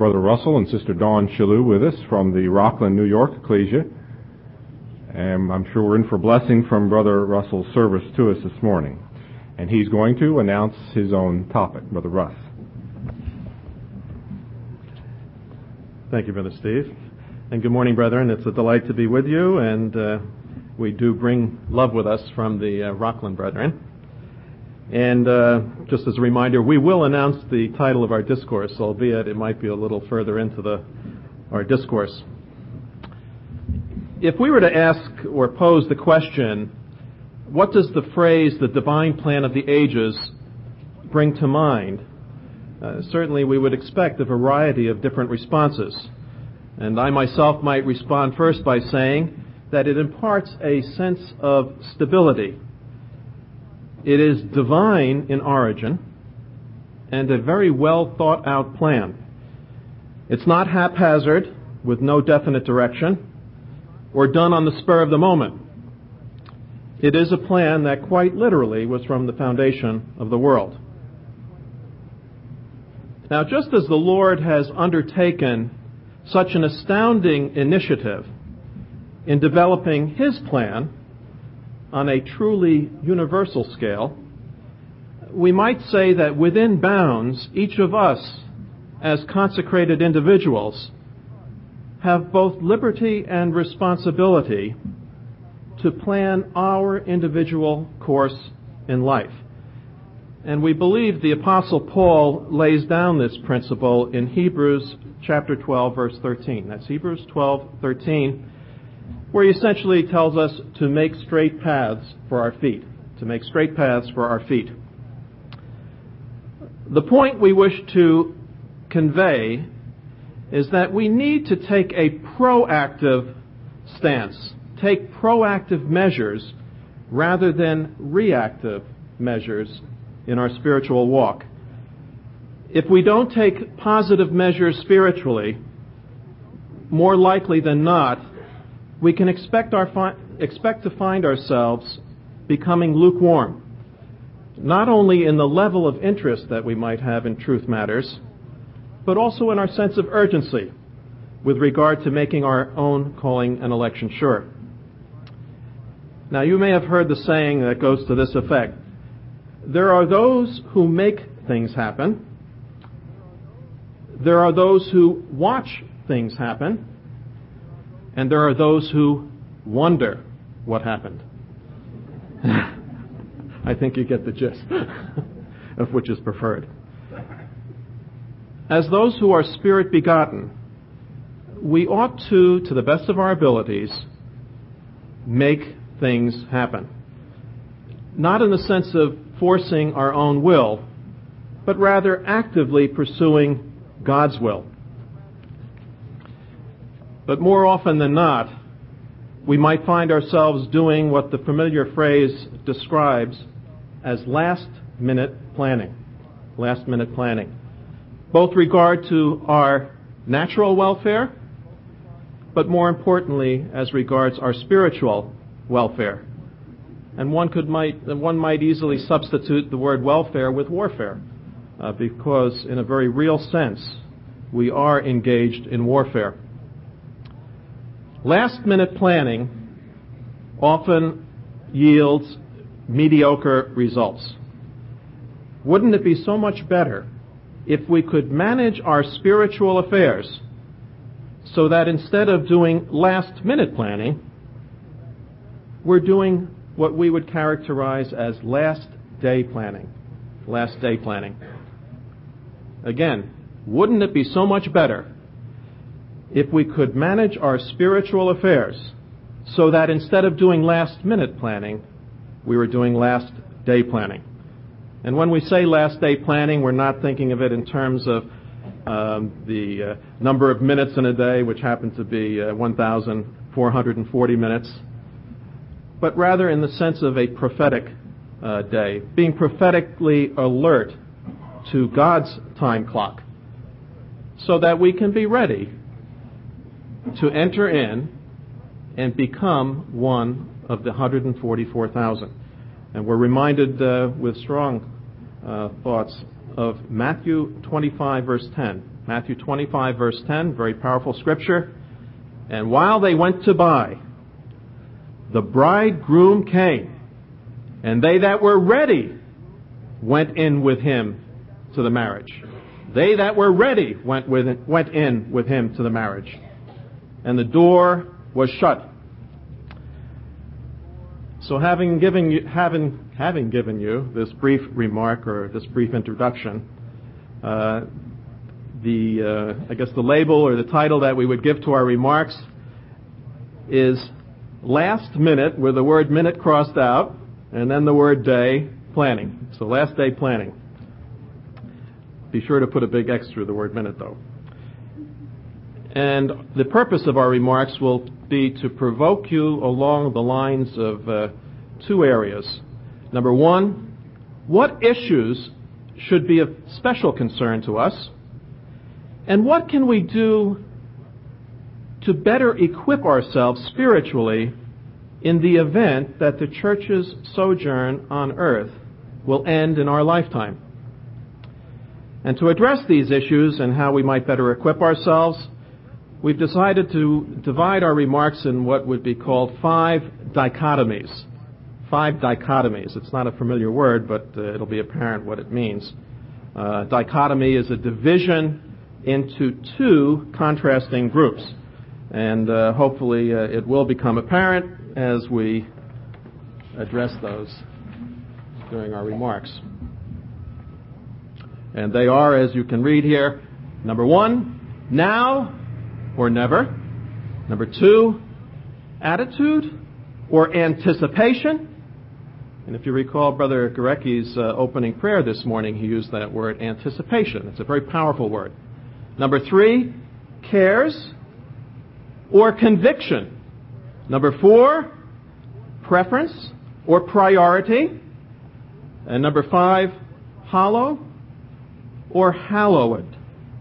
Brother Russell and Sister Dawn Shalou with us from the Rockland, New York Ecclesia. And I'm sure we're in for blessing from Brother Russell's service to us this morning. And he's going to announce his own topic. Brother Russ. Thank you, Brother Steve. And good morning, brethren. It's a delight to be with you, and we do bring love with us from the Rockland brethren. And just as a reminder, we will announce the title of our discourse, albeit it might be a little further into our discourse. If we were to ask or pose the question, what does the phrase, the divine plan of the ages, bring to mind? Certainly we would expect a variety of different responses. And I myself might respond first by saying that it imparts a sense of stability. It is divine in origin and a very well thought out plan. It's not haphazard with no definite direction or done on the spur of the moment. It is a plan that quite literally was from the foundation of the world. Now, just as the Lord has undertaken such an astounding initiative in developing His plan on a truly universal scale, we might say that within bounds, each of us, as consecrated individuals, have both liberty and responsibility to plan our individual course in life. And we believe the Apostle Paul lays down this principle in Hebrews chapter 12, verse 13. That's Hebrews 12:13, where he essentially tells us to make straight paths for our feet. To make straight paths for our feet. The point we wish to convey is that we need to take a proactive stance, take proactive measures rather than reactive measures in our spiritual walk. If we don't take positive measures spiritually, more likely than not, we can expect to find ourselves becoming lukewarm, not only in the level of interest that we might have in truth matters, but also in our sense of urgency with regard to making our own calling and election sure. Now, you may have heard the saying that goes to this effect: there are those who make things happen, there are those who watch things happen, and there are those who wonder what happened. I think you get the gist of which is preferred. As those who are spirit begotten, we ought to the best of our abilities, make things happen. Not in the sense of forcing our own will, but rather actively pursuing God's will. But more often than not, we might find ourselves doing what the familiar phrase describes as last-minute planning. Last-minute planning. Both regard to our natural welfare, but more importantly, as regards our spiritual welfare. And one might easily substitute the word welfare with warfare, because in a very real sense, we are engaged in warfare. Last-minute planning often yields mediocre results. Wouldn't it be so much better if we could manage our spiritual affairs so that instead of doing last-minute planning, we're doing what we would characterize as last-day planning. Last-day planning. Again, wouldn't it be so much better if we could manage our spiritual affairs so that instead of doing last-minute planning, we were doing last-day planning? And when we say last-day planning, we're not thinking of it in terms of the number of minutes in a day, which happen to be 1,440 minutes, but rather in the sense of a prophetic day, being prophetically alert to God's time clock, so that we can be ready to enter in and become one of the 144,000. And we're reminded with strong thoughts of Matthew 25, verse 10, Matthew 25, verse 10, very powerful scripture. And while they went to buy, the bridegroom came, and they that were ready went in with him to the marriage. They that were ready went in with him to the marriage. And the door was shut. So having given you this brief remark or this brief introduction, I guess the label or the title that we would give to our remarks is Last Minute, with the word minute crossed out, and then the word day, planning. So last day planning. Be sure to put a big X through the word minute, though. And the purpose of our remarks will be to provoke you along the lines of two areas. Number one, what issues should be of special concern to us? And what can we do to better equip ourselves spiritually in the event that the church's sojourn on earth will end in our lifetime? And to address these issues and how we might better equip ourselves, we've decided to divide our remarks in what would be called 5 dichotomies. 5 dichotomies. It's not a familiar word, but it'll be apparent what it means. Dichotomy is a division into 2 contrasting groups. And hopefully it will become apparent as we address those during our remarks. And they are, as you can read here, number 1, now or never. Number 2, attitude or anticipation. And if you recall Brother Gorecki's opening prayer this morning, he used that word anticipation. It's a very powerful word. Number 3, cares or conviction. Number 4, preference or priority. And number 5, hollow or hallowed.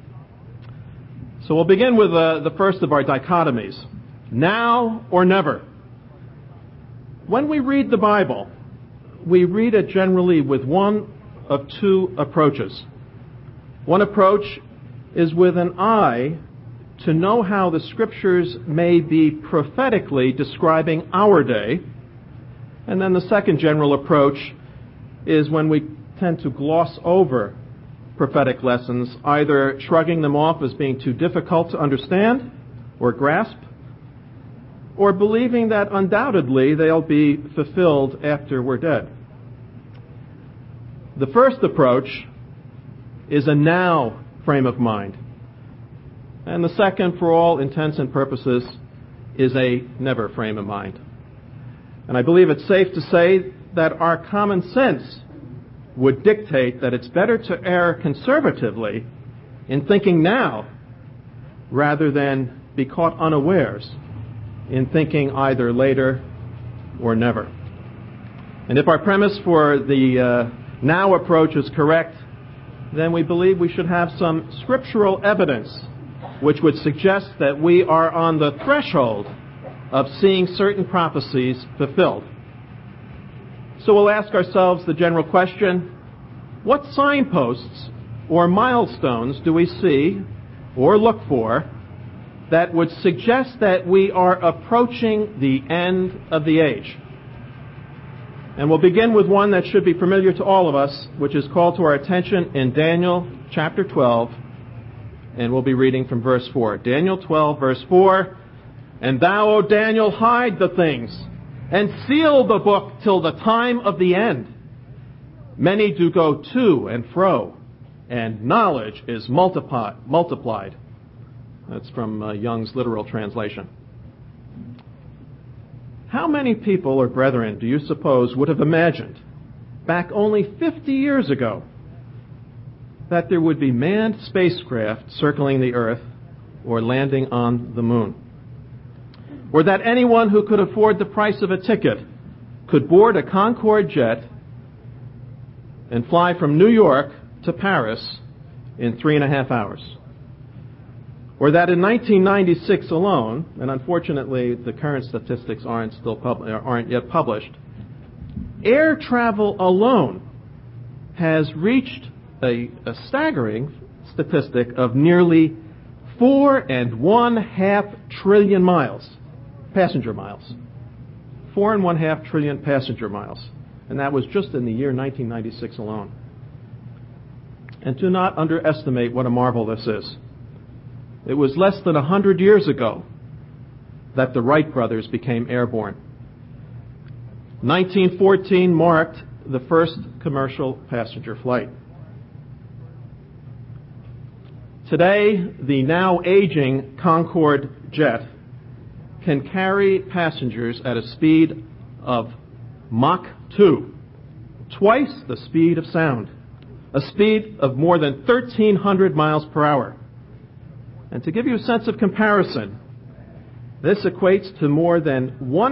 So we'll begin with the first of our dichotomies, now or never. When we read the Bible, we read it generally with one of 2 approaches. One approach is with an eye to know how the Scriptures may be prophetically describing our day. And then the second general approach is when we tend to gloss over prophetic lessons, either shrugging them off as being too difficult to understand or grasp, or believing that undoubtedly they'll be fulfilled after we're dead. The first approach is a now frame of mind. And the second, for all intents and purposes, is a never frame of mind. And I believe it's safe to say that our common sense would dictate that it's better to err conservatively in thinking now rather than be caught unawares in thinking either later or never. And if our premise for the now approach is correct, then we believe we should have some scriptural evidence which would suggest that we are on the threshold of seeing certain prophecies fulfilled. So we'll ask ourselves the general question, what signposts or milestones do we see or look for that would suggest that we are approaching the end of the age? And we'll begin with one that should be familiar to all of us, which is called to our attention in Daniel chapter 12, and we'll be reading from verse 4. Daniel 12, verse 4, "And thou, O Daniel, hide the things, and seal the book till the time of the end. Many do go to and fro, and knowledge is multiplied." That's from Young's literal translation. How many people or brethren do you suppose would have imagined, back only 50 years ago, that there would be manned spacecraft circling the earth or landing on the moon? Or that anyone who could afford the price of a ticket could board a Concorde jet and fly from New York to Paris in 3.5 hours? Or that in 1996 alone, and unfortunately the current statistics aren't yet published, air travel alone has reached a staggering statistic of nearly 4.5 trillion miles, passenger miles. 4.5 trillion passenger miles. And that was just in the year 1996 alone. And do not underestimate what a marvel this is. It was less than 100 years ago that the Wright brothers became airborne. 1914 marked the first commercial passenger flight. Today, the now aging Concorde jet can carry passengers at a speed of Mach 2, twice the speed of sound, a speed of more than 1,300 miles per hour. And to give you a sense of comparison, this equates to more than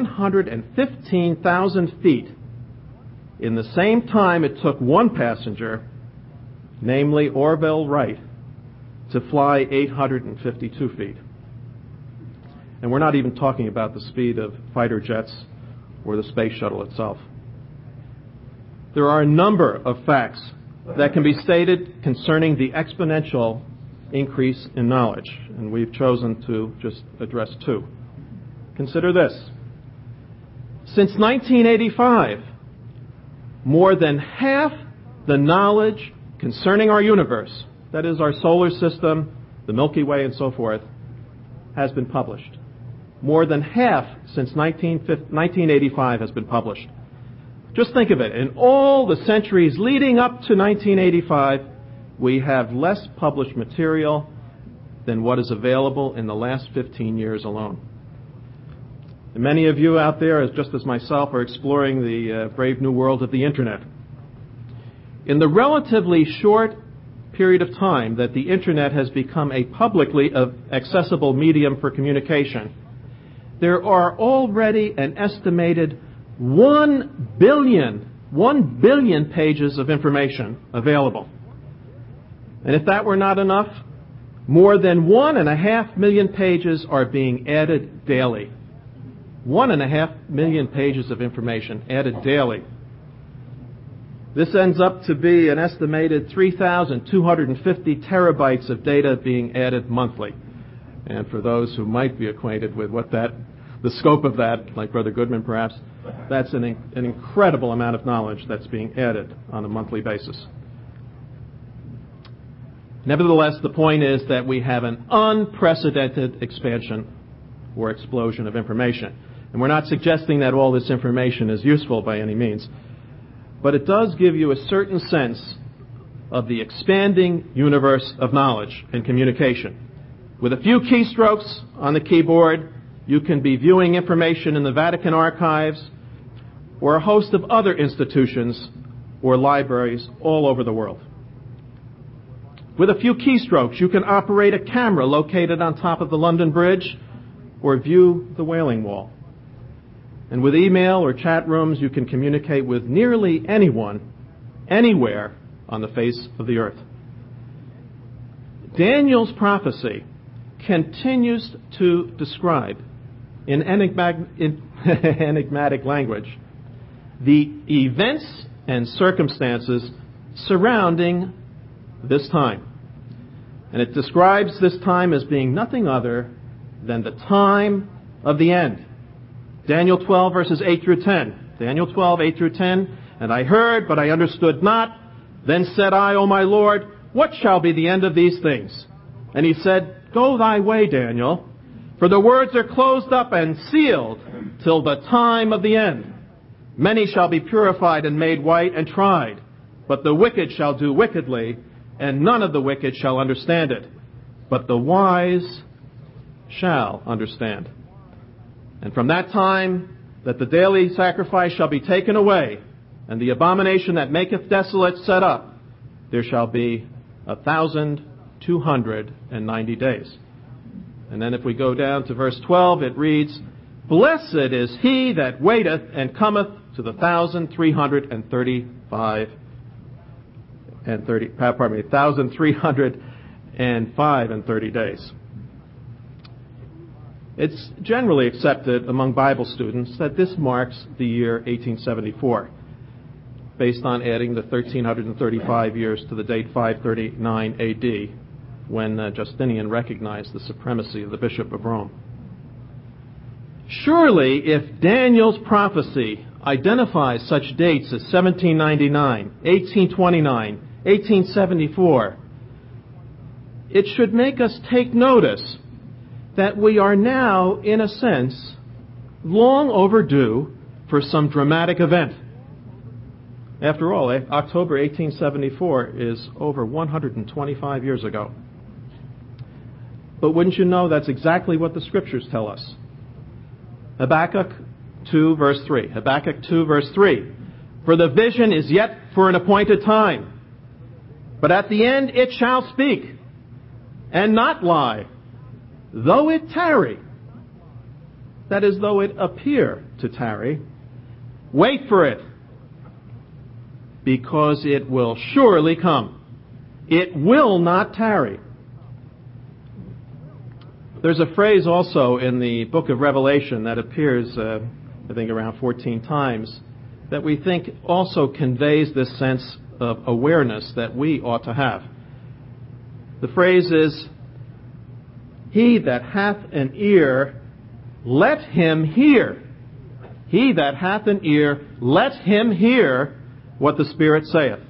115,000 feet in the same time it took one passenger, namely Orville Wright, to fly 852 feet. And we're not even talking about the speed of fighter jets or the space shuttle itself. There are a number of facts that can be stated concerning the exponential increase in knowledge, and we've chosen to just address two. Consider this. Since 1985, more than half the knowledge concerning our universe, that is our solar system, the Milky Way, and so forth, has been published. More than half since 1985 has been published. Just think of it. In all the centuries leading up to 1985, we have less published material than what is available in the last 15 years alone. And many of you out there, just as myself, are exploring the brave new world of the Internet. In the relatively short period of time that the Internet has become a publicly accessible medium for communication, there are already an estimated 1 billion pages of information available. And if that were not enough, more than 1.5 million pages are being added daily. 1.5 million pages of information added daily. This ends up to be an estimated 3,250 terabytes of data being added monthly. And for those who might be acquainted with the scope of that, like Brother Goodman perhaps, that's an incredible amount of knowledge that's being added on a monthly basis. Nevertheless, the point is that we have an unprecedented expansion or explosion of information. And we're not suggesting that all this information is useful by any means, but it does give you a certain sense of the expanding universe of knowledge and communication. With a few keystrokes on the keyboard, you can be viewing information in the Vatican archives or a host of other institutions or libraries all over the world. With a few keystrokes, you can operate a camera located on top of the London Bridge or view the Wailing Wall. And with email or chat rooms, you can communicate with nearly anyone, anywhere on the face of the earth. Daniel's prophecy continues to describe, in enigmatic language, the events and circumstances surrounding this time. And it describes this time as being nothing other than the time of the end. Daniel 12, verses 8 through 10. Daniel 12, 8 through 10. And I heard, but I understood not. Then said I, O my Lord, what shall be the end of these things? And he said, Go thy way, Daniel, for the words are closed up and sealed till the time of the end. Many shall be purified and made white and tried, but the wicked shall do wickedly, and none of the wicked shall understand it, but the wise shall understand. And from that time that the daily sacrifice shall be taken away, and the abomination that maketh desolate set up, there shall be 1,290 days. And then if we go down to verse 12, it reads, Blessed is he that waiteth and cometh to the 1,305 and 30 days. It's generally accepted among Bible students that this marks the year 1874, based on adding the 1,335 years to the date 539 A.D., when Justinian recognized the supremacy of the Bishop of Rome. Surely, if Daniel's prophecy identifies such dates as 1799, 1829, 1874, it should make us take notice that we are now, in a sense, long overdue for some dramatic event. After all, October 1874 is over 125 years ago. But wouldn't you know that's exactly what the Scriptures tell us? Habakkuk 2, verse 3. Habakkuk 2, verse 3. For the vision is yet for an appointed time, but at the end it shall speak, and not lie, though it tarry. That is, though it appear to tarry. Wait for it, because it will surely come. It will not tarry. There's a phrase also in the book of Revelation that appears, I think, around 14 times, that we think also conveys this sense of awareness that we ought to have. The phrase is, he that hath an ear, let him hear. He that hath an ear, let him hear what the Spirit saith.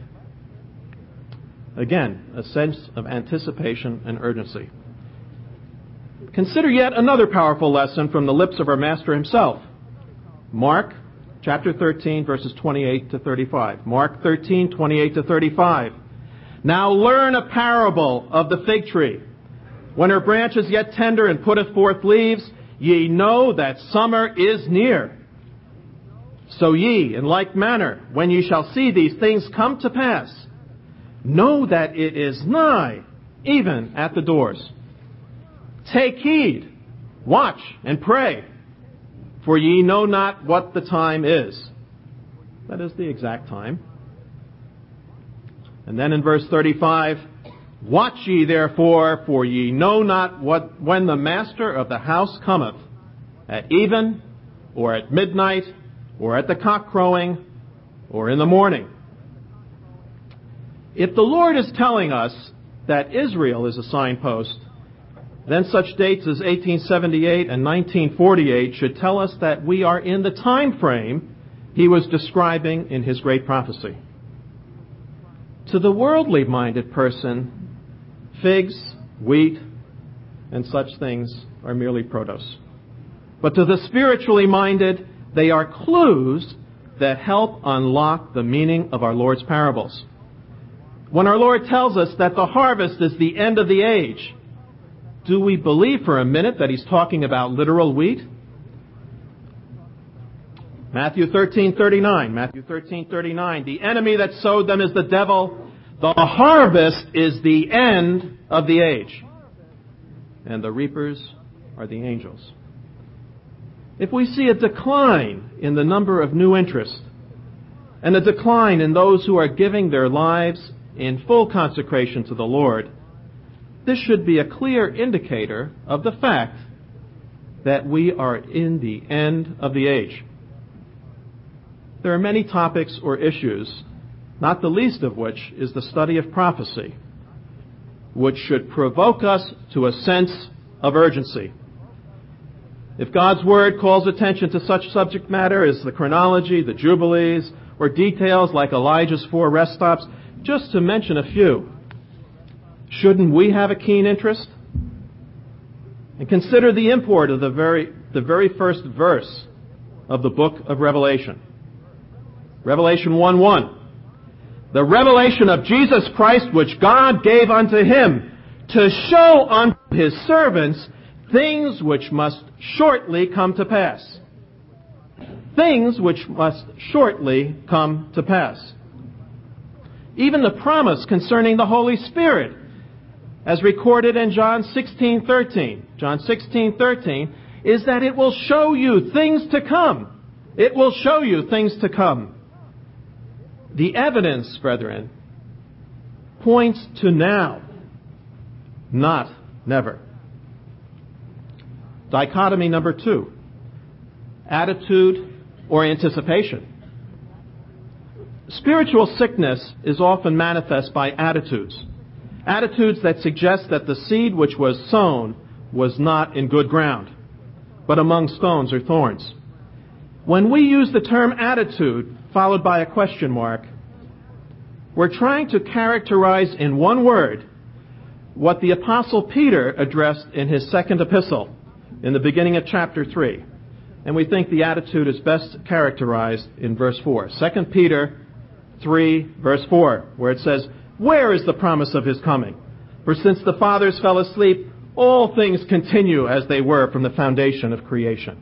Again, a sense of anticipation and urgency. Consider yet another powerful lesson from the lips of our Master himself. Mark chapter 13, verses 28 to 35. Mark 13, 28 to 35. Now learn a parable of the fig tree. When her branch is yet tender and putteth forth leaves, ye know that summer is near. So ye, in like manner, when ye shall see these things come to pass, know that it is nigh, even at the doors. Take heed, watch, and pray, for ye know not what the time is. That is the exact time. And then in verse 35, watch ye therefore, for ye know not when the master of the house cometh, at even, or at midnight, or at the cock crowing, or in the morning. If the Lord is telling us that Israel is a signpost, then such dates as 1878 and 1948 should tell us that we are in the time frame he was describing in his great prophecy. To the worldly-minded person, figs, wheat, and such things are merely produce. But to the spiritually minded, they are clues that help unlock the meaning of our Lord's parables. When our Lord tells us that the harvest is the end of the age, do we believe for a minute that he's talking about literal wheat? Matthew 13:39. Matthew 13:39. The enemy that sowed them is the devil. The harvest is the end of the age, and the reapers are the angels. If we see a decline in the number of new interests and a decline in those who are giving their lives in full consecration to the Lord, this should be a clear indicator of the fact that we are in the end of the age. There are many topics or issues, not the least of which is the study of prophecy, which should provoke us to a sense of urgency. If God's Word calls attention to such subject matter as the chronology, the jubilees, or details like Elijah's 4 rest stops, just to mention a few, shouldn't we have a keen interest? And consider the import of the very first verse of the book of Revelation. Revelation 1:1. The revelation of Jesus Christ, which God gave unto him, to show unto his servants things which must shortly come to pass. Things which must shortly come to pass. Even the promise concerning the Holy Spirit, as recorded in John 16:13. John 16:13 is that it will show you things to come. It will show you things to come. The evidence, brethren, points to now, not never. Dichotomy number 2, attitude or anticipation. Spiritual sickness is often manifest by attitudes. Attitudes that suggest that the seed which was sown was not in good ground, but among stones or thorns. When we use the term attitude, followed by a question mark, we're trying to characterize in one word what the Apostle Peter addressed in his second epistle in the beginning of chapter 3. And we think the attitude is best characterized in verse 4. 2 Peter 3, verse 4, where it says, "Where is the promise of his coming? For since the fathers fell asleep, all things continue as they were from the foundation of creation."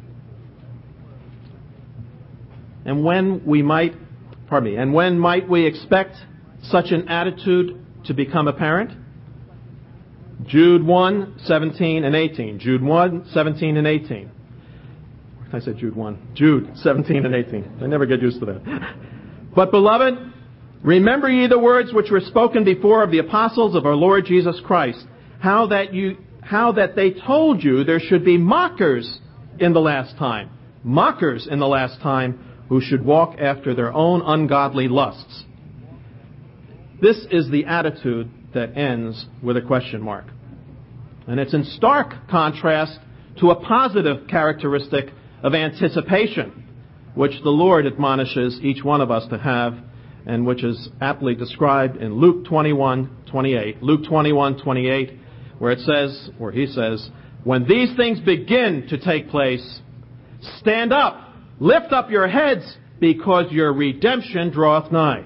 And when might we expect such an attitude to become apparent? Jude 1, 17 and 18. Jude 1, 17 and 18. I said Jude 1. Jude 17 and 18. I never get used to that. "But, beloved, remember ye the words which were spoken before of the apostles of our Lord Jesus Christ, how that they told you there should be mockers in the last time. Mockers in the last time, who should walk after their own ungodly lusts." This is the attitude that ends with a question mark. And it's in stark contrast to a positive characteristic of anticipation, which the Lord admonishes each one of us to have, and which is aptly described in Luke 21:28. Luke 21:28, where it says, or he says, "When these things begin to take place, stand up, lift up your heads, because your redemption draweth nigh."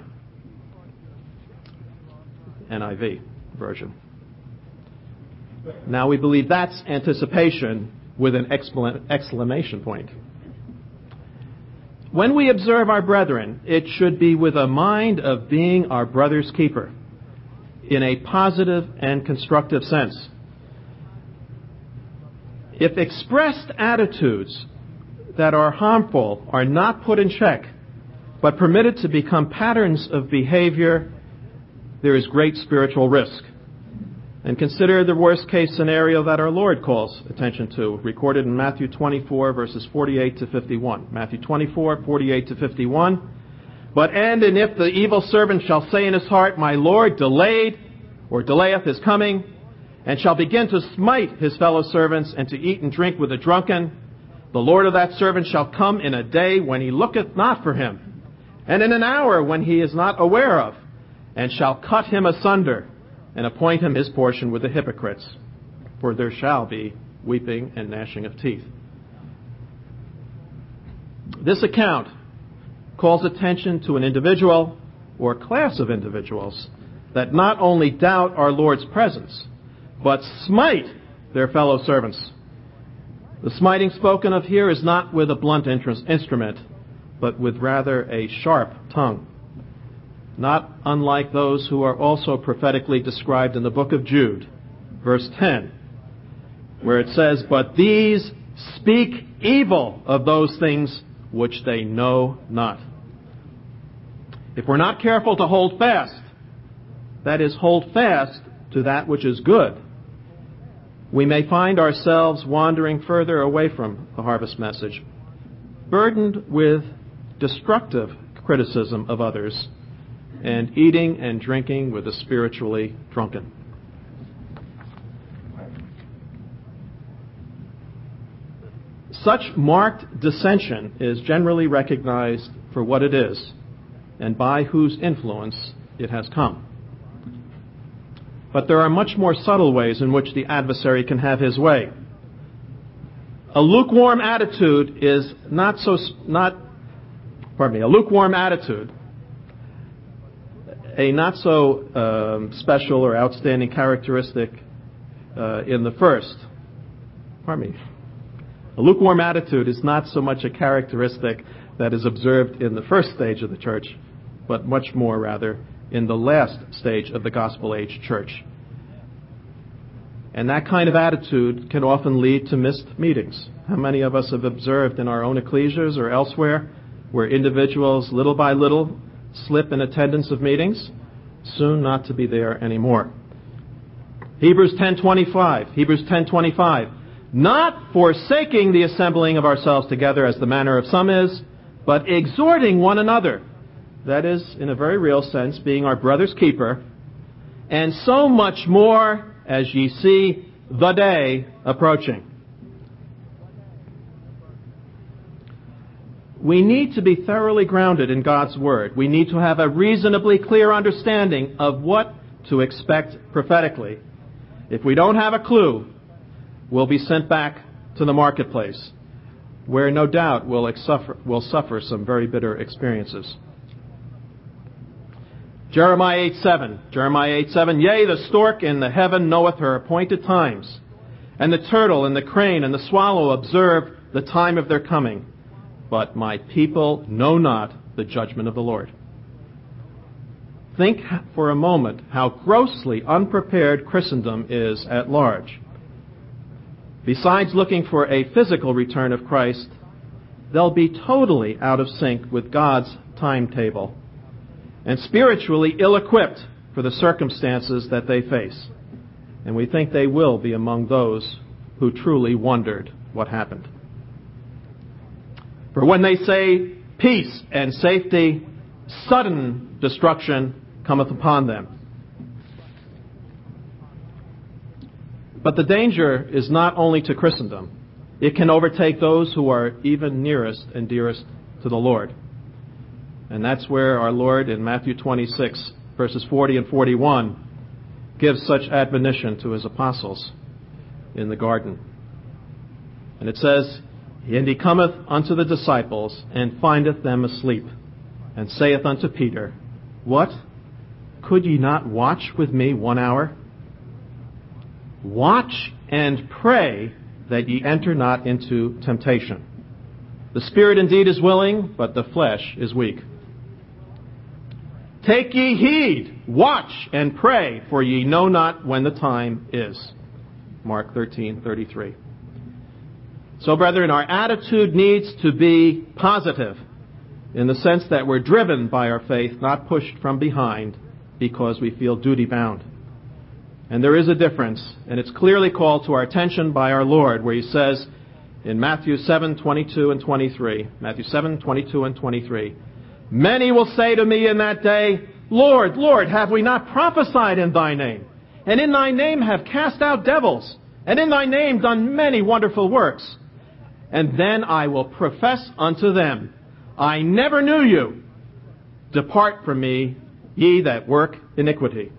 NIV version. Now we believe that's anticipation with an exclamation point. When we observe our brethren, it should be with a mind of being our brother's keeper in a positive and constructive sense. If expressed attitudes that are harmful are not put in check, but permitted to become patterns of behavior, there is great spiritual risk. And consider the worst case scenario that our Lord calls attention to, recorded in Matthew 24, verses 48 to 51. Matthew 24, 48 to 51. And if the evil servant shall say in his heart, My Lord delayed or delayeth his coming, and shall begin to smite his fellow servants and to eat and drink with the drunken, the Lord of that servant shall come in a day when he looketh not for him, and in an hour when he is not aware of, and shall cut him asunder, and appoint him his portion with the hypocrites. For there shall be weeping and gnashing of teeth. This account calls attention to an individual or class of individuals that not only doubt our Lord's presence, but smite their fellow servants. The smiting spoken of here is not with a blunt instrument, but with rather a sharp tongue. Not unlike those who are also prophetically described in the book of Jude, verse 10, where it says, But these speak evil of those things which they know not. If we're not careful to hold fast, that is, hold fast to that which is good, we may find ourselves wandering further away from the harvest message, burdened with destructive criticism of others, and eating and drinking with the spiritually drunken. Such marked dissension is generally recognized for what it is and by whose influence it has come. But there are much more subtle ways in which the adversary can have his way. A lukewarm attitude, a not so special or outstanding characteristic in the first. A lukewarm attitude is not so much a characteristic that is observed in the first stage of the church, but much more, rather, in the last stage of the gospel age church. And that kind of attitude can often lead to missed meetings. How many of us have observed in our own ecclesias or elsewhere where individuals, little by little, slip in attendance of meetings, soon not to be there anymore? Hebrews 10:25, not forsaking the assembling of ourselves together as the manner of some is, but exhorting one another. That is, in a very real sense, being our brother's keeper, and so much more as ye see the day approaching. We need to be thoroughly grounded in God's Word. We need to have a reasonably clear understanding of what to expect prophetically. If we don't have a clue, we'll be sent back to the marketplace, where no doubt we'll suffer some very bitter experiences. Jeremiah 8:7, Yea, the stork in the heaven knoweth her appointed times, and the turtle and the crane and the swallow observe the time of their coming. But my people know not the judgment of the Lord. Think for a moment how grossly unprepared Christendom is at large. Besides looking for a physical return of Christ, they'll be totally out of sync with God's timetable and spiritually ill-equipped for the circumstances that they face. And we think they will be among those who truly wondered what happened. For when they say peace and safety, sudden destruction cometh upon them. But the danger is not only to Christendom. It can overtake those who are even nearest and dearest to the Lord. And that's where our Lord in Matthew 26, verses 40 and 41, gives such admonition to his apostles in the garden. And it says, And he cometh unto the disciples, and findeth them asleep, and saith unto Peter, What? Could ye not watch with me 1 hour? Watch and pray that ye enter not into temptation. The spirit indeed is willing, but the flesh is weak. Take ye heed, watch and pray, for ye know not when the time is. Mark 13:33. So, brethren, our attitude needs to be positive in the sense that we're driven by our faith, not pushed from behind because we feel duty-bound. And there is a difference, and it's clearly called to our attention by our Lord, where he says in Matthew 7:22 and 23, Matthew 7:22 and 23, Many will say to me in that day, Lord, Lord, have we not prophesied in thy name? And in thy name have cast out devils, and in thy name done many wonderful works. And then I will profess unto them, I never knew you. Depart from me, ye that work iniquity.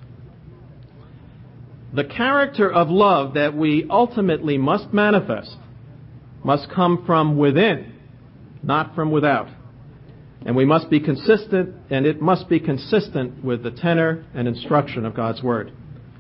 The character of love that we ultimately must manifest must come from within, not from without. And we must be consistent, and it must be consistent with the tenor and instruction of God's Word.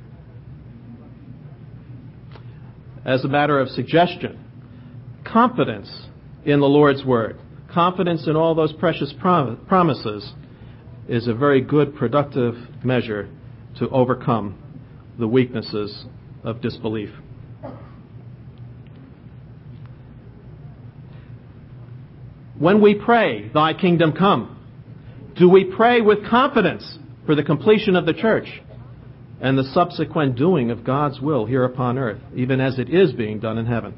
As a matter of suggestion, confidence in the Lord's Word, confidence in all those precious promises is a very good, productive measure to overcome the weaknesses of disbelief. When we pray, Thy kingdom come, do we pray with confidence for the completion of the church and the subsequent doing of God's will here upon earth, even as it is being done in heaven?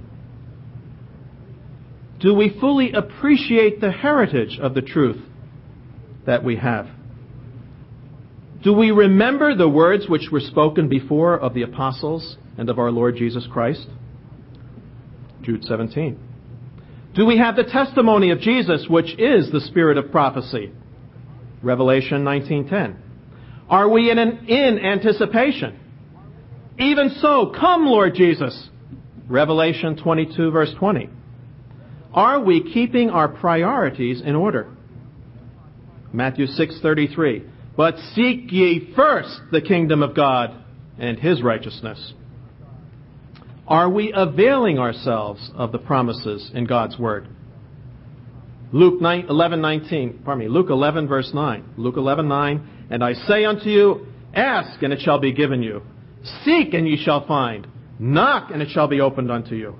Do we fully appreciate the heritage of the truth that we have? Do we remember the words which were spoken before of the apostles and of our Lord Jesus Christ? Jude 17. Do we have the testimony of Jesus, which is the spirit of prophecy? Revelation 19:10. Are we in anticipation? Even so, come, Lord Jesus. Revelation 22, verse 20. Are we keeping our priorities in order? Matthew 6:33. But seek ye first the kingdom of God and his righteousness. Are we availing ourselves of the promises in God's Word? Luke 11, verse 9. Luke 11:9. And I say unto you, ask, and it shall be given you. Seek, and ye shall find. Knock, and it shall be opened unto you.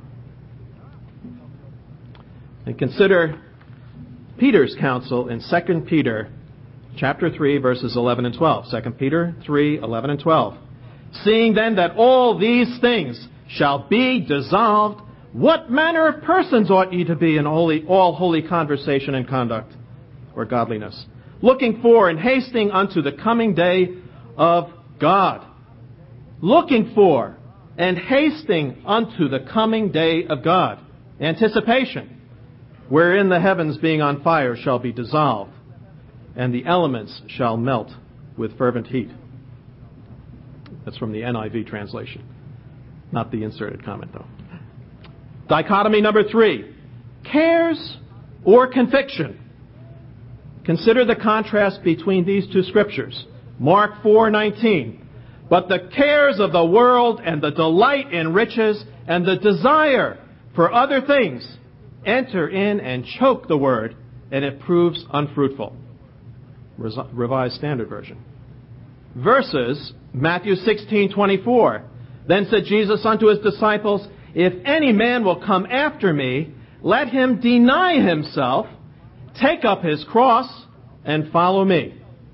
And consider Peter's counsel in 2 Peter chapter 3, verses 11 and 12. 2 Peter 3, 11 and 12. Seeing then that all these things shall be dissolved, what manner of persons ought ye to be in all holy conversation and conduct, or godliness? Looking for and hasting unto the coming day of God, looking for and hasting unto the coming day of God, anticipation, wherein the heavens being on fire shall be dissolved, and the elements shall melt with fervent heat. That's from the NIV translation, not the inserted comment, though. Dichotomy number 3, cares or conviction. Consider the contrast between these two scriptures. Mark 4:19. But the cares of the world and the delight in riches and the desire for other things enter in and choke the word, and it proves unfruitful. Revised Standard Version. Versus Matthew 16:24. Then said Jesus unto his disciples, if any man will come after me, let him deny himself, take up his cross, and follow me.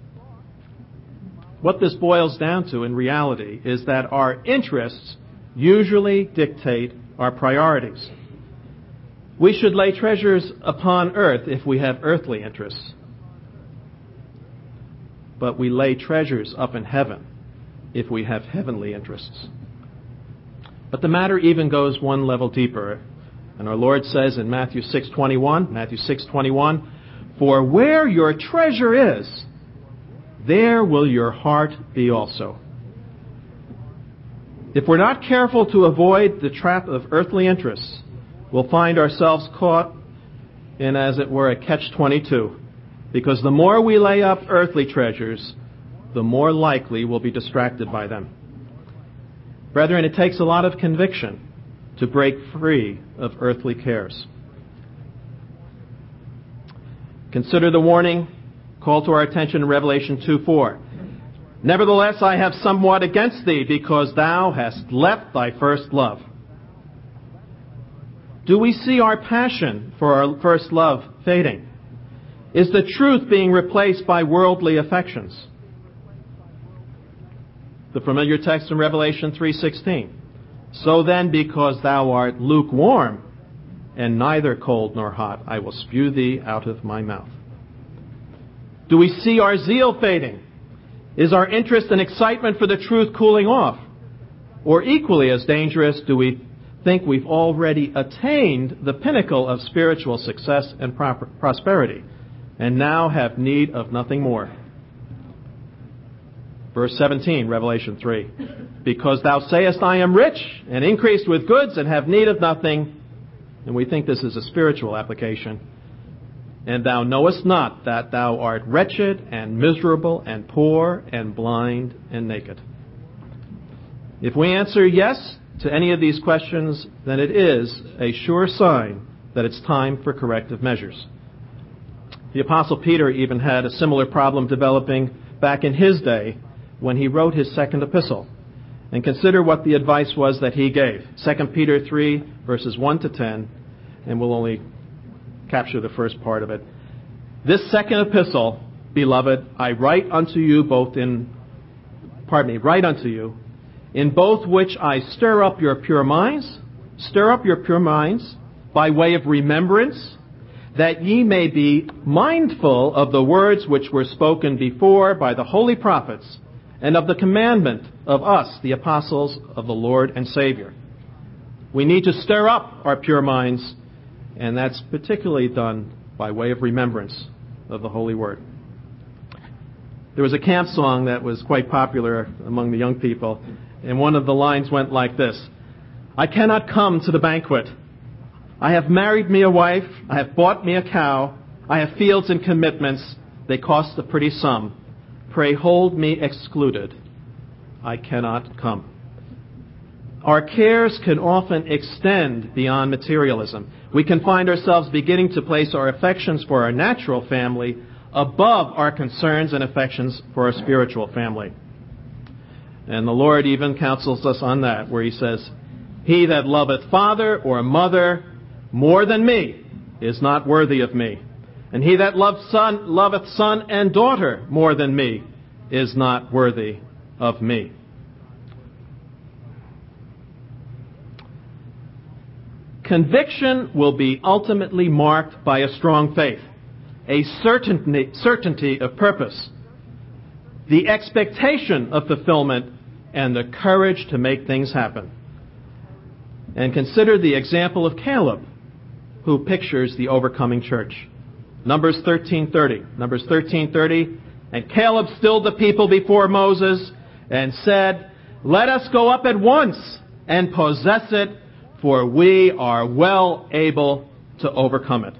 What this boils down to in reality is that our interests usually dictate our priorities. We should lay treasures upon earth if we have earthly interests. But we lay treasures up in heaven if we have heavenly interests. But the matter even goes one level deeper. And our Lord says in Matthew 6:21, for where your treasure is, there will your heart be also. If we're not careful to avoid the trap of earthly interests, we'll find ourselves caught in, as it were, a catch-22. Because the more we lay up earthly treasures, the more likely we'll be distracted by them. Brethren, it takes a lot of conviction to break free of earthly cares. Consider the warning called to our attention in Revelation 2:4. Nevertheless, I have somewhat against thee, because thou hast left thy first love. Do we see our passion for our first love fading? Is the truth being replaced by worldly affections? The familiar text in Revelation 3:16. So then, because thou art lukewarm, and neither cold nor hot, I will spew thee out of my mouth. Do we see our zeal fading? Is our interest and excitement for the truth cooling off? Or equally as dangerous, do we think we've already attained the pinnacle of spiritual success and prosperity, and now have need of nothing more? Verse 17, Revelation 3. Because thou sayest, I am rich, and increased with goods, and have need of nothing. And we think this is a spiritual application. And thou knowest not that thou art wretched, and miserable, and poor, and blind, and naked. If we answer yes to any of these questions, then it is a sure sign that it's time for corrective measures. The Apostle Peter even had a similar problem developing back in his day when he wrote his second epistle. And consider what the advice was that he gave. 2 Peter 3, verses 1 to 10, and we'll only capture the first part of it. This second epistle, beloved, I write unto you in both which I stir up your pure minds by way of remembrance, that ye may be mindful of the words which were spoken before by the holy prophets, and of the commandment of us, the apostles of the Lord and Savior. We need to stir up our pure minds, and that's particularly done by way of remembrance of the Holy Word. There was a camp song that was quite popular among the young people, and one of the lines went like this: I cannot come to the banquet. I have married me a wife. I have bought me a cow. I have fields and commitments. They cost a pretty sum. Pray hold me excluded. I cannot come. Our cares can often extend beyond materialism. We can find ourselves beginning to place our affections for our natural family above our concerns and affections for our spiritual family. And the Lord even counsels us on that, where he says, he that loveth father or mother more than me is not worthy of me. And he that loveth son and daughter more than me is not worthy of me. Conviction will be ultimately marked by a strong faith, a certainty of purpose. the expectation of fulfillment, and the courage to make things happen. And consider the example of Caleb, who pictures the overcoming church. Numbers 13:30. Numbers 13:30. And Caleb stilled the people before Moses and said, "Let us go up at once and possess it, for we are well able to overcome it."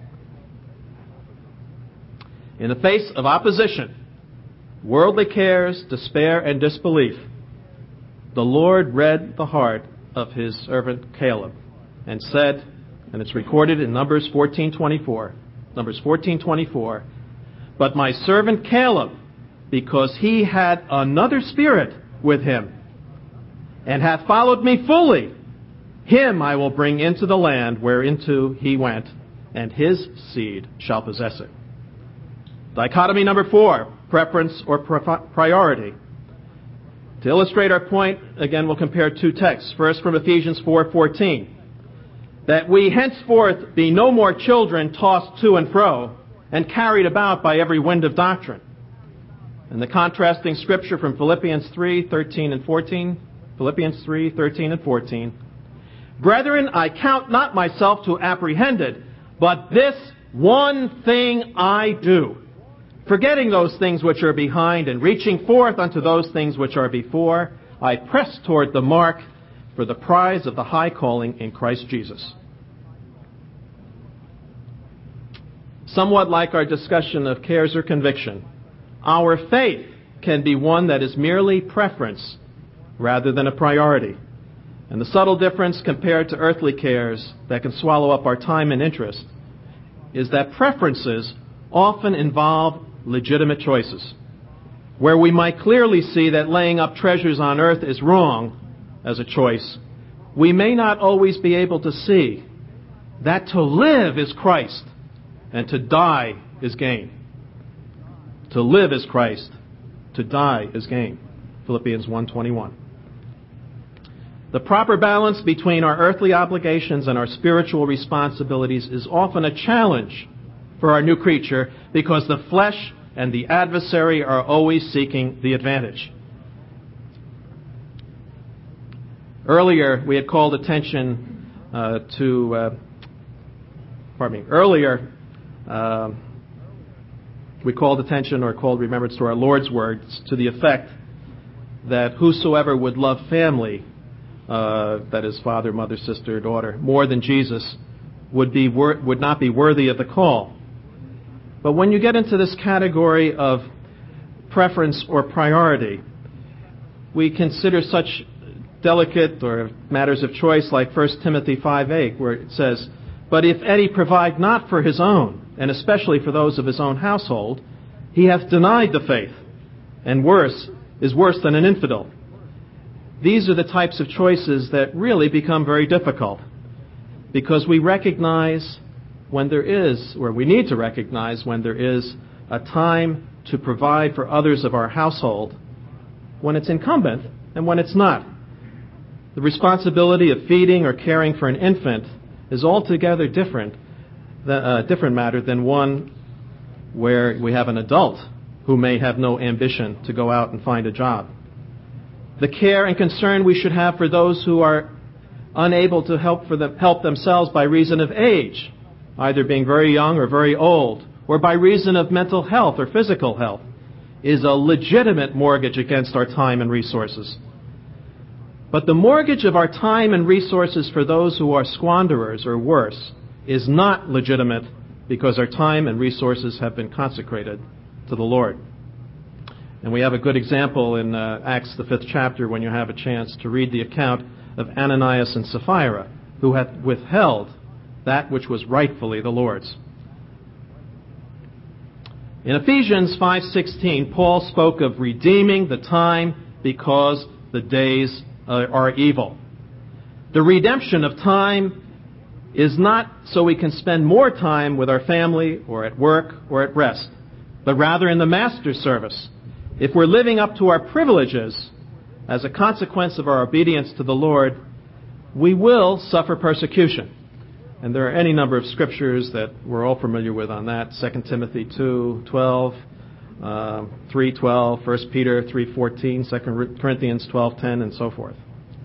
In the face of opposition, worldly cares, despair, and disbelief, the Lord read the heart of his servant Caleb and said, and it's recorded in Numbers 14:24, Numbers 14:24, "But my servant Caleb, because he had another spirit with him, and hath followed me fully, him I will bring into the land whereinto he went, and his seed shall possess it." Dichotomy number 4, preference or priority. To illustrate our point, again, we'll compare two texts. First, from Ephesians 4:14, "That we henceforth be no more children tossed to and fro, and carried about by every wind of doctrine." And the contrasting scripture from Philippians 3:13 and 14. Philippians 3:13 and 14. "Brethren, I count not myself to apprehended, but this one thing I do, forgetting those things which are behind and reaching forth unto those things which are before, I press toward the mark for the prize of the high calling in Christ Jesus." Somewhat like our discussion of cares or conviction, our faith can be one that is merely preference rather than a priority. And the subtle difference compared to earthly cares that can swallow up our time and interest is that preferences often involve legitimate choices, where we might clearly see that laying up treasures on earth is wrong as a choice. We may not always be able to see that to live is Christ and to die is gain. To live is Christ, to die is gain. Philippians 1:21. The proper balance between our earthly obligations and our spiritual responsibilities is often a challenge for our new creature, because the flesh and the adversary are always seeking the advantage. Earlier, we had called attention we called attention or called remembrance to our Lord's words to the effect that whosoever would love family, that is father, mother, sister, daughter, more than Jesus, would not be worthy of the call. But when you get into this category of preference or priority, we consider such delicate or matters of choice like 1 Timothy 5:8, where it says, "But if any provide not for his own, and especially for those of his own household, he hath denied the faith, and is worse than an infidel." These are the types of choices that really become very difficult, because we recognize when there is, or we need to recognize when there is a time to provide for others of our household, when it's incumbent and when it's not. The responsibility of feeding or caring for an infant is altogether different matter than one where we have an adult who may have no ambition to go out and find a job. The care and concern we should have for those who are unable to help themselves by reason of age, either being very young or very old, or by reason of mental health or physical health, is a legitimate mortgage against our time and resources. But the mortgage of our time and resources for those who are squanderers or worse is not legitimate, because our time and resources have been consecrated to the Lord. And we have a good example in Acts, the 5th chapter, when you have a chance to read the account of Ananias and Sapphira, who had withheld that which was rightfully the Lord's. In Ephesians 5:16, Paul spoke of redeeming the time because the days are evil. The redemption of time is not so we can spend more time with our family or at work or at rest, but rather in the Master's service. If we're living up to our privileges as a consequence of our obedience to the Lord, we will suffer persecution. And there are any number of scriptures that we're all familiar with on that. 2 Timothy 2:12, 3:12, 1 Peter 3:14, 2 Corinthians 12:10, and so forth.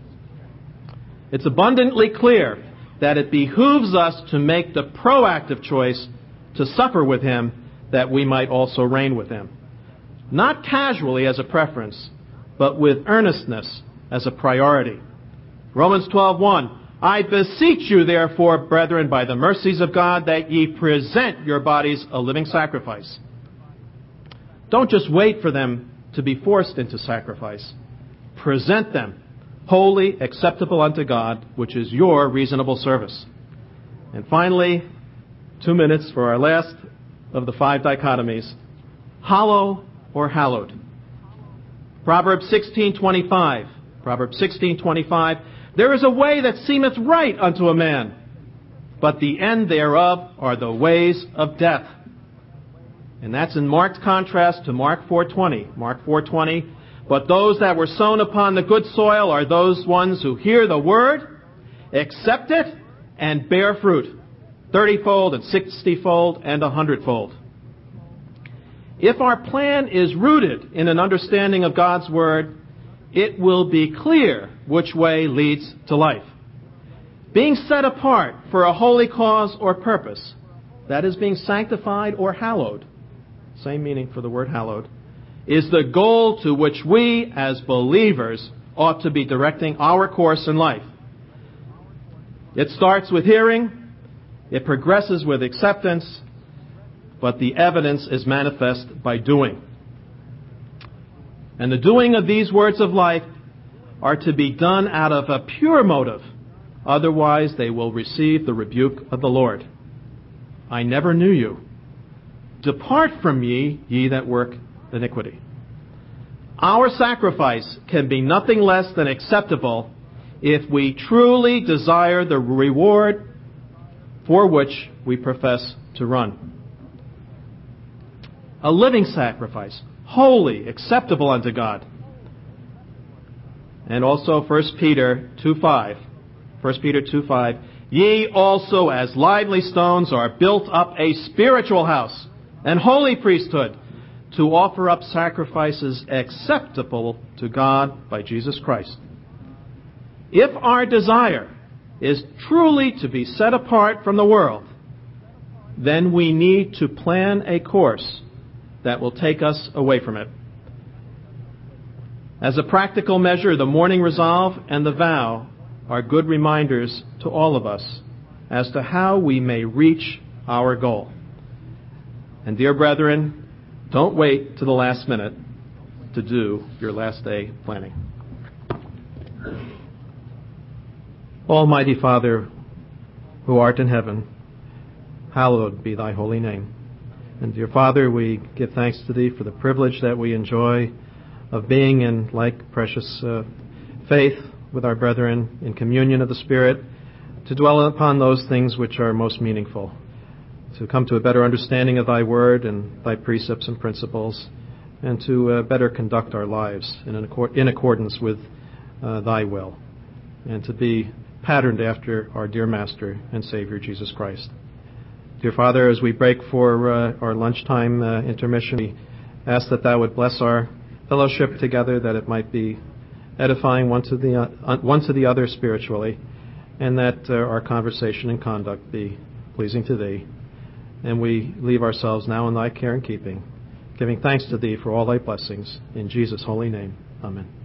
It's abundantly clear that it behooves us to make the proactive choice to suffer with him that we might also reign with him. Not casually as a preference, but with earnestness as a priority. Romans 12:1, I beseech you therefore, brethren, by the mercies of God, that ye present your bodies a living sacrifice. Don't just wait for them to be forced into sacrifice. Present them holy, acceptable unto God, which is your reasonable service. And finally, 2 minutes for our last of the 5 dichotomies. Hollow or hallowed. Proverbs 16:25. Proverbs 16:25. There is a way that seemeth right unto a man, but the end thereof are the ways of death. And that's in marked contrast to Mark 4:20. Mark 4:20. But those that were sown upon the good soil are those ones who hear the word, accept it, and bear fruit, 30-fold and 60-fold and 100-fold. If our plan is rooted in an understanding of God's word, it will be clear which way leads to life. Being set apart for a holy cause or purpose, that is being sanctified or hallowed, same meaning for the word hallowed, is the goal to which we as believers ought to be directing our course in life. It starts with hearing, it progresses with acceptance, but the evidence is manifest by doing. And the doing of these words of life are to be done out of a pure motive. Otherwise, they will receive the rebuke of the Lord. I never knew you. Depart from me, ye that work iniquity. Our sacrifice can be nothing less than acceptable if we truly desire the reward for which we profess to run. A living sacrifice, holy, acceptable unto God. And also 1 Peter 2:5. 1 Peter 2:5. Ye also as lively stones are built up a spiritual house and holy priesthood, to offer up sacrifices acceptable to God by Jesus Christ. If our desire is truly to be set apart from the world, then we need to plan a course that will take us away from it. As a practical measure, the morning resolve and the vow are good reminders to all of us as to how we may reach our goal. And dear brethren, don't wait to the last minute to do your last day planning. Almighty Father, who art in heaven, hallowed be thy holy name. And dear Father, we give thanks to thee for the privilege that we enjoy of being in like precious faith with our brethren in communion of the Spirit, to dwell upon those things which are most meaningful, to come to a better understanding of thy word and thy precepts and principles, and to better conduct our lives in accordance with thy will, and to be patterned after our dear Master and Savior, Jesus Christ. Dear Father, as we break for our lunchtime intermission, we ask that thou would bless our fellowship together, that it might be edifying one to the other spiritually, and that our conversation and conduct be pleasing to thee. And we leave ourselves now in thy care and keeping, giving thanks to thee for all thy blessings. In Jesus' holy name, amen.